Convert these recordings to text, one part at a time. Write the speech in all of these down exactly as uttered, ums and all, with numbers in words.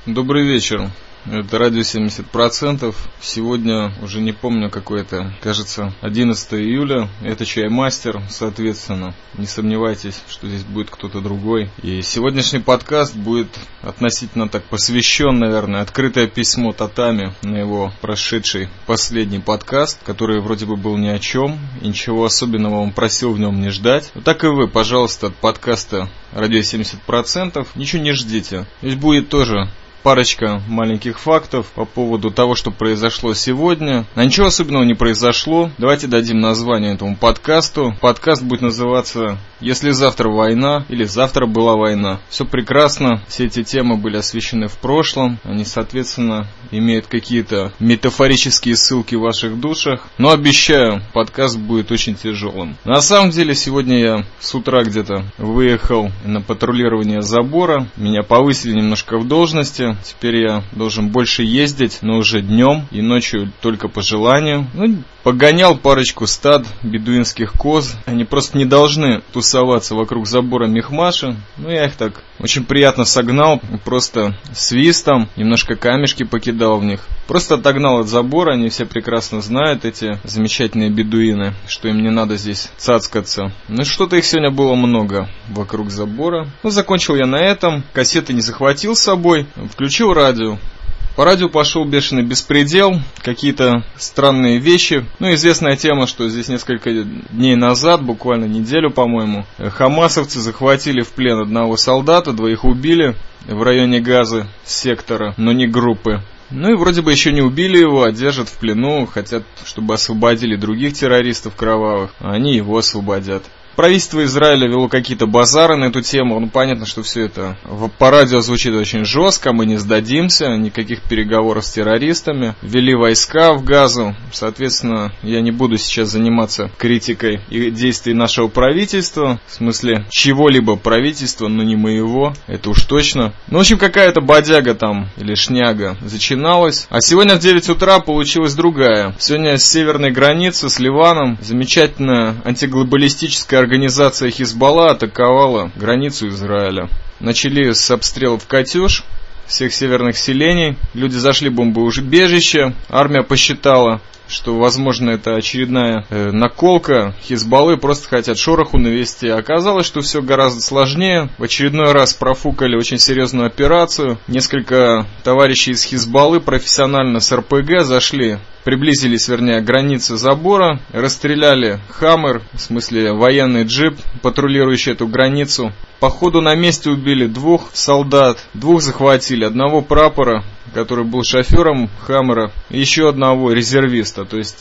Добрый вечер. Это радио семьдесят процентов. Сегодня уже не помню, какое это, кажется, одиннадцатое июля. Это Чаймастер, соответственно. Не сомневайтесь, что здесь будет кто-то другой. И сегодняшний подкаст будет относительно так посвящен, наверное, открытое письмо Татами на его прошедший последний подкаст, который вроде бы был ни о чем, и ничего особенного он просил в нем не ждать. Вот так и вы, пожалуйста, от подкаста радио семьдесят процентов ничего не ждите. Здесь будет тоже парочка маленьких фактов по поводу того, что произошло сегодня. А ничего особенного не произошло. Давайте дадим название этому подкасту. Подкаст будет называться «Если завтра война» или «Завтра была война». Все прекрасно. Все эти темы были освещены в прошлом. Они, соответственно, имеют какие-то метафорические ссылки в ваших душах. Но обещаю, подкаст будет очень тяжелым. На самом деле, сегодня я с утра где-то выехал на патрулирование забора. Меня повысили немножко в должности. Теперь я должен больше ездить, но уже днем и ночью только по желанию. Ну, погонял парочку стад бедуинских коз. Они просто не должны тусоваться вокруг забора Мехмаша. Ну, я их так очень приятно согнал, просто свистом, немножко камешки покидал в них. Просто отогнал от забора, они все прекрасно знают, эти замечательные бедуины, что им не надо здесь цацкаться. Ну, что-то их сегодня было много вокруг забора. Ну, закончил я на этом, кассеты не захватил с собой, включил радио. По радио пошел бешеный беспредел, какие-то странные вещи. Ну, известная тема, что здесь несколько дней назад, буквально неделю, по-моему, хамасовцы захватили в плен одного солдата, двоих убили в районе Газы сектора, но не группы. Ну и вроде бы еще не убили его, а держат в плену, хотят, чтобы освободили других террористов кровавых, а они его освободят. Правительство Израиля вело какие-то базары на эту тему. Ну, понятно, что все это по радио звучит очень жестко. Мы не сдадимся, никаких переговоров с террористами. Ввели войска в Газу. Соответственно, я не буду сейчас заниматься критикой и действий нашего правительства. В смысле, чего-либо правительства, но не моего. Это уж точно. Ну, в общем, какая-то бодяга там, или шняга, зачиналась. А сегодня в девять утра получилась другая. Сегодня с северной границы, с Ливаном, замечательная антиглобалистическая организация Хизбалла атаковала границу Израиля. Начали с обстрелов «Катюш» всех северных селений. Люди зашли в бомбоубежище. Армия посчитала, что, возможно, это очередная э, наколка Хизбаллы, просто хотят шороху навести. Оказалось, что все гораздо сложнее. В очередной раз профукали очень серьезную операцию. Несколько товарищей из Хизбаллы профессионально с эр пэ гэ зашли, приблизились, вернее, к границе забора, расстреляли «Хаммер», в смысле военный джип, патрулирующий эту границу. По ходу на месте убили двух солдат, двух захватили, одного прапора, который был шофером «Хаммера», и еще одного резервиста, то есть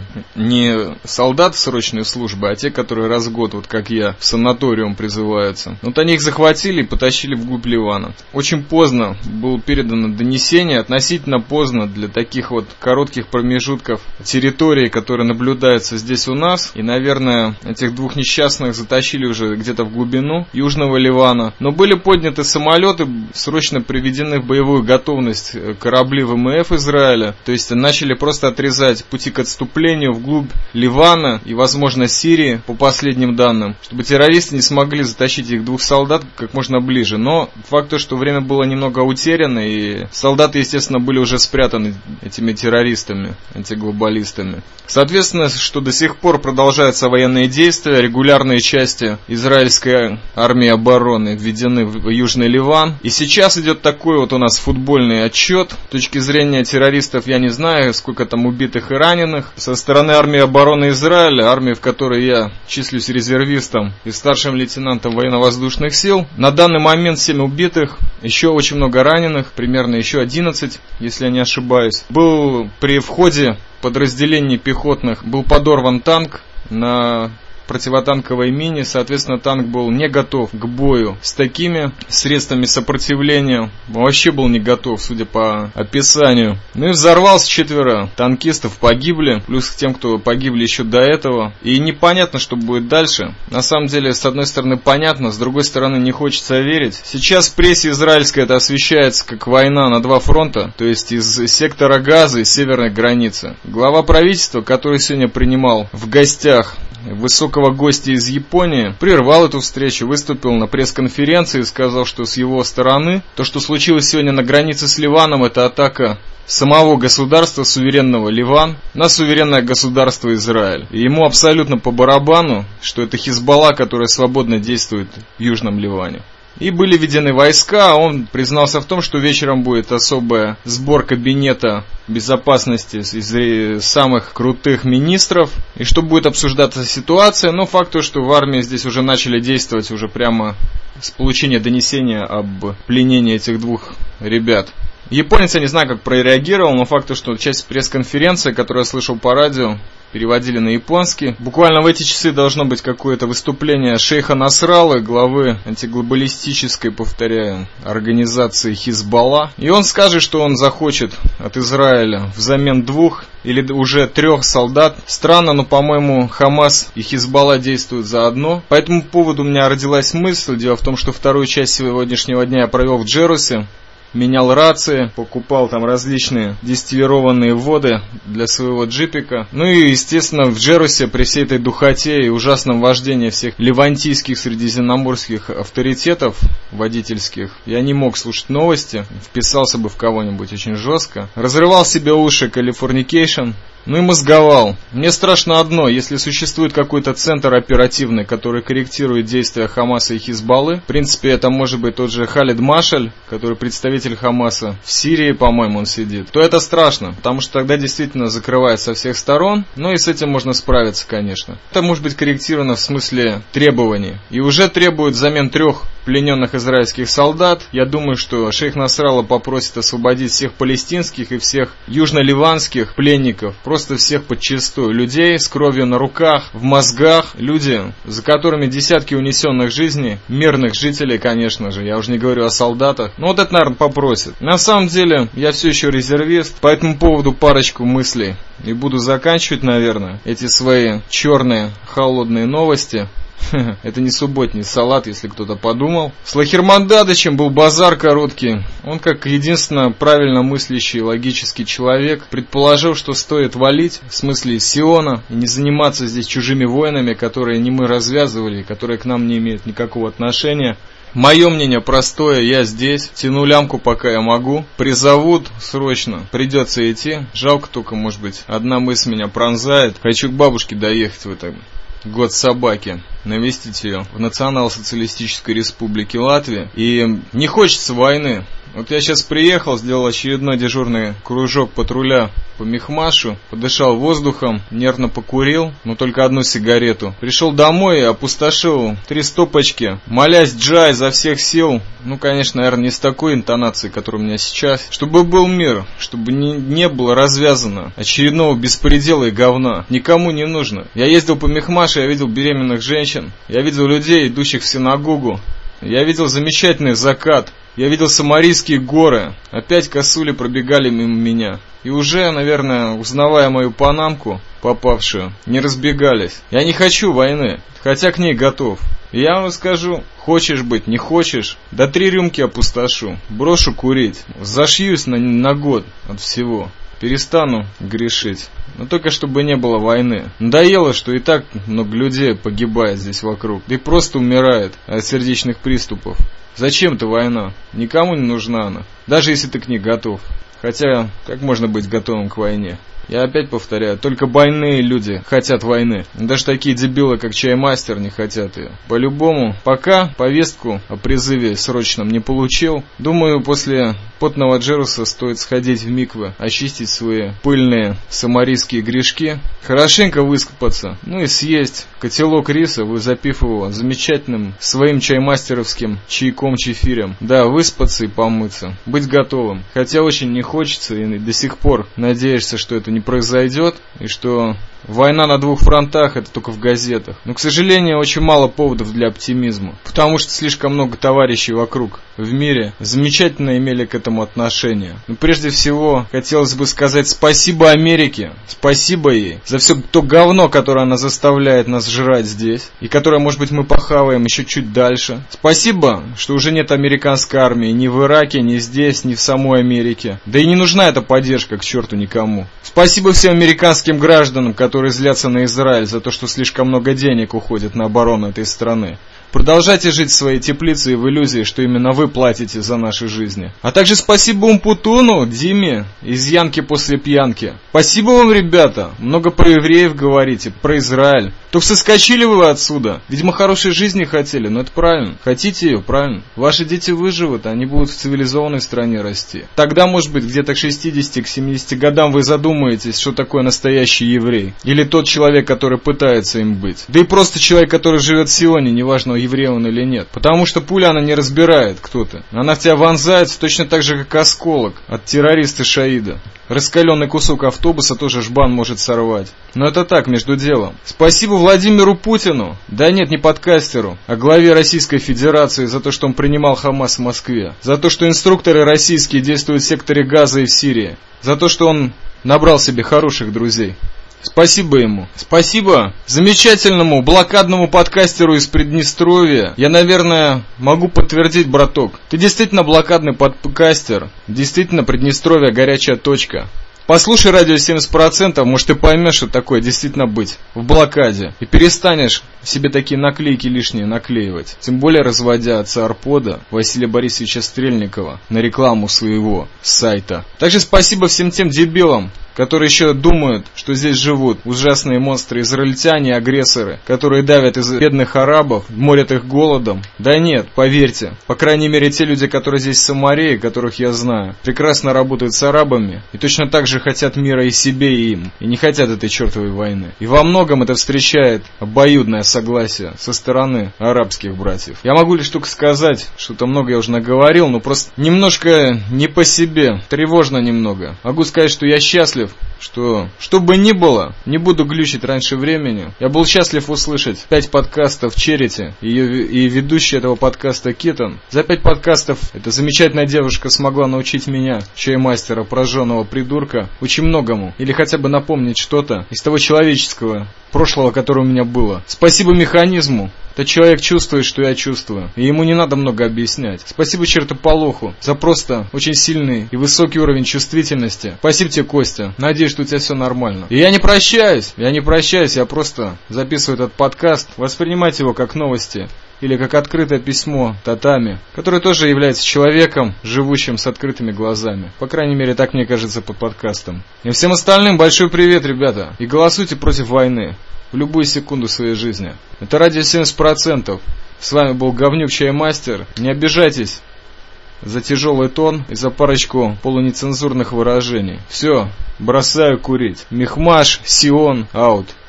не солдаты срочной службы, а те, которые раз в год, вот как я, в санаториум призываются. Вот они их захватили и потащили вглубь Ливана. Очень поздно было передано донесение, относительно поздно для таких вот коротких промежутков территории, которые наблюдаются здесь у нас. И, наверное, этих двух несчастных затащили уже где-то в глубину Южного Ливана. Но были подняты самолеты, срочно приведены в боевую готовность корабли вэ эм эф Израиля. То есть начали просто отрезать пути к отступлению вглубь Ливана и, возможно, Сирии, по последним данным, чтобы террористы не смогли затащить их двух солдат как можно ближе. Но факт то, что время было немного утеряно, и солдаты, естественно, были уже спрятаны этими террористами, антиглобалистами. Соответственно, что до сих пор продолжаются военные действия, регулярные части израильской армии обороны введены в Южный Ливан. И сейчас идет такой вот у нас футбольный отчет. С точки зрения террористов я не знаю, сколько там убитых и раненых. Со стороны армии обороны Израиля, армии, в которой я числюсь резервистом и старшим лейтенантом военно-воздушных сил, на данный момент семь убитых, еще очень много раненых, примерно еще одиннадцать, если я не ошибаюсь. Был при входе подразделений пехотных, был подорван танк на противотанковой мине, соответственно, танк был не готов к бою с такими средствами сопротивления. Вообще был не готов, судя по описанию. Ну и взорвался, четверо танкистов погибли, плюс к тем, кто погибли еще до этого. И непонятно, что будет дальше. На самом деле, с одной стороны, понятно, с другой стороны, не хочется верить. Сейчас в прессе израильской это освещается как война на два фронта, то есть из сектора Газы и северной границы. Глава правительства, который сегодня принимал в гостях высокого гостя из Японии, прервал эту встречу, выступил на пресс-конференции и сказал, что с его стороны то, что случилось сегодня на границе с Ливаном, это атака самого государства суверенного Ливан на суверенное государство Израиль. И ему абсолютно по барабану, что это Хизбалла, которая свободно действует в Южном Ливане. И были введены войска, он признался в том, что вечером будет особая сбор кабинета безопасности из самых крутых министров, и что будет обсуждаться ситуация, но факт то, что в армии здесь уже начали действовать уже прямо с получения донесения об пленении этих двух ребят. Японец, я не знаю, как прореагировал, но факт то, что часть пресс-конференции, которую я слышал по радио, переводили на японский. Буквально в эти часы должно быть какое-то выступление шейха Насраллы, главы антиглобалистической, повторяю, организации Хизбалла. И он скажет, что он захочет от Израиля взамен двух или уже трех солдат. Странно, но, по-моему, Хамас и Хизбалла действуют заодно. По этому поводу у меня родилась мысль. Дело в том, что вторую часть сегодняшнего дня я провел в Джерусе. Менял рации, покупал там различные дистиллированные воды для своего джипика. Ну и, естественно, в Джерусе при всей этой духоте и ужасном вождении всех левантийских средиземноморских авторитетов водительских, я не мог слушать новости, вписался бы в кого-нибудь очень жестко. Разрывал себе уши Californication. Ну и мозговал. Мне страшно одно, если существует какой-то центр оперативный, который корректирует действия Хамаса и Хизбаллы, в принципе это может быть тот же Халид Машаль, который представитель Хамаса в Сирии, по-моему, он сидит, то это страшно, потому что тогда действительно закрывает со всех сторон, ну и с этим можно справиться, конечно. Это может быть корректировано в смысле требований. И уже требуют взамен трех плененных израильских солдат. Я думаю, что шейх Насралла попросит освободить всех палестинских и всех южно-ливанских пленников, просто всех подчистую. Людей с кровью на руках, в мозгах, люди, за которыми десятки унесенных жизней, мирных жителей, конечно же, я уже не говорю о солдатах. Но вот это, наверное, попросит. На самом деле, я все еще резервист, по этому поводу парочку мыслей. И буду заканчивать, наверное, эти свои черные, холодные новости. Это не субботний салат, если кто-то подумал. С Лахермандадычем был базар короткий. Он, как единственно правильно мыслящий логический человек, предположил, что стоит валить, в смысле из Сиона, и не заниматься здесь чужими войнами, которые не мы развязывали, которые к нам не имеют никакого отношения. Мое мнение простое, я здесь, тяну лямку, пока я могу. Призовут срочно, придется идти. Жалко только, может быть, одна мысль меня пронзает. Хочу к бабушке доехать в этом год собаки, навестить ее в Национал-социалистической республике Латвия. И не хочется войны. Вот я сейчас приехал, сделал очередной дежурный кружок патруля по Мехмашу, подышал воздухом, нервно покурил, но только одну сигарету. Пришел домой и опустошил три стопочки, молясь Джа изо всех сил. Ну, конечно, наверное, не с такой интонацией, которая у меня сейчас. Чтобы был мир, чтобы не, не было развязано очередного беспредела и говна. Никому не нужно. Я ездил по Мехмашу, я видел беременных женщин, я видел людей, идущих в синагогу. Я видел замечательный закат. Я видел Самарийские горы. Опять косули пробегали мимо меня. И уже, наверное, узнавая мою панамку, попавшую, не разбегались. Я не хочу войны, хотя к ней готов. И я вам скажу, хочешь быть, не хочешь, до три рюмки опустошу, брошу курить, зашьюсь на, на год от всего. Перестану грешить. Но только чтобы не было войны. Надоело, что и так много людей погибает здесь вокруг. Да и просто умирает от сердечных приступов. Зачем-то война? Никому не нужна она. Даже если ты к ней готов. Хотя, как можно быть готовым к войне? Я опять повторяю, только больные люди хотят войны. Даже такие дебилы, как Чаймастер, не хотят ее. По-любому, пока повестку о призыве срочном не получил, думаю, после потного Джеруса стоит сходить в миквы, очистить свои пыльные самарийские грешки, хорошенько выскупаться, ну и съесть котелок риса, вы запив его замечательным своим чаймастеровским чайком-чефирем. Да, выспаться и помыться, быть готовым. Хотя очень не хочется и до сих пор надеешься, что это не произойдет, и что война на двух фронтах — это только в газетах. Но, к сожалению, очень мало поводов для оптимизма, потому что слишком много товарищей вокруг в мире замечательно имели к этому отношение. Но прежде всего, хотелось бы сказать спасибо Америке, спасибо ей за все то говно, которое она заставляет нас жрать здесь, и которое, может быть, мы похаваем еще чуть дальше. Спасибо, что уже нет американской армии ни в Ираке, ни здесь, ни в самой Америке. Да и не нужна эта поддержка к черту никому. Спасибо всем американским гражданам, которые которые злятся на Израиль за то, что слишком много денег уходит на оборону этой страны. Продолжайте жить в своей теплице и в иллюзии, что именно вы платите за наши жизни. А также спасибо Умпутуну, Диме из Янки после пьянки. Спасибо вам, ребята. Много про евреев говорите, про Израиль. Только соскочили вы отсюда. Видимо, хорошей жизни хотели, но это правильно. Хотите ее, правильно. Ваши дети выживут, они будут в цивилизованной стране расти. Тогда, может быть, где-то к шестидесяти, к семидесяти годам вы задумаетесь, что такое настоящий еврей. Или тот человек, который пытается им быть. Да и просто человек, который живет в Сионе, неважно, еврей он или нет. Потому что пуля, она не разбирает, кто ты. Она в тебя вонзается точно так же, как осколок от террориста-шаида. Раскаленный кусок автобуса тоже жбан может сорвать. Но это так, между делом. Спасибо Владимиру Путину, да нет, не подкастеру, а главе Российской Федерации за то, что он принимал Хамас в Москве. За то, что инструкторы российские действуют в секторе Газа и в Сирии. За то, что он набрал себе хороших друзей. Спасибо ему. Спасибо замечательному блокадному подкастеру из Приднестровья. Я, наверное, могу подтвердить, браток. Ты действительно блокадный подкастер. Действительно, Приднестровье горячая точка. Послушай радио семьдесят процентов, может ты поймешь, что такое действительно быть в блокаде. И перестанешь себе такие наклейки лишние наклеивать. Тем более разводя отца Арпода Василия Борисовича Стрельникова на рекламу своего сайта. Также спасибо всем тем дебилам, которые еще думают, что здесь живут ужасные монстры-израильтяне, агрессоры, которые давят из бедных арабов, морят их голодом. Да нет, поверьте, по крайней мере те люди, которые здесь в Самарии, которых я знаю, прекрасно работают с арабами и точно так же хотят мира и себе, и им, и не хотят этой чертовой войны. И во многом это встречает обоюдное согласие со стороны арабских братьев. Я могу лишь только сказать, что-то много я уже наговорил, но просто немножко не по себе, тревожно немного. Могу сказать, что я счастлив, что, что бы ни было, не буду глючить раньше времени. Я был счастлив услышать пять подкастов Черити и, и ведущий этого подкаста Китон. За пять подкастов эта замечательная девушка смогла научить меня, чаймастера, прожженного придурка, очень многому. Или хотя бы напомнить что-то из того человеческого прошлого, которое у меня было. Спасибо механизму. Этот человек чувствует, что я чувствую, и ему не надо много объяснять. Спасибо чертополоху за просто очень сильный и высокий уровень чувствительности. Спасибо тебе, Костя. Надеюсь, что у тебя все нормально. И я не прощаюсь, я не прощаюсь, я просто записываю этот подкаст. Воспринимайте его как новости или как открытое письмо Татами, который тоже является человеком, живущим с открытыми глазами. По крайней мере, так мне кажется под подкастом. И всем остальным большой привет, ребята. И голосуйте против войны в любую секунду своей жизни. Это радио семьдесят процентов. С вами был Говнюк Чаймастер. Не обижайтесь за тяжелый тон и за парочку полунецензурных выражений. Все, бросаю курить. Мехмаш, Сион, аут.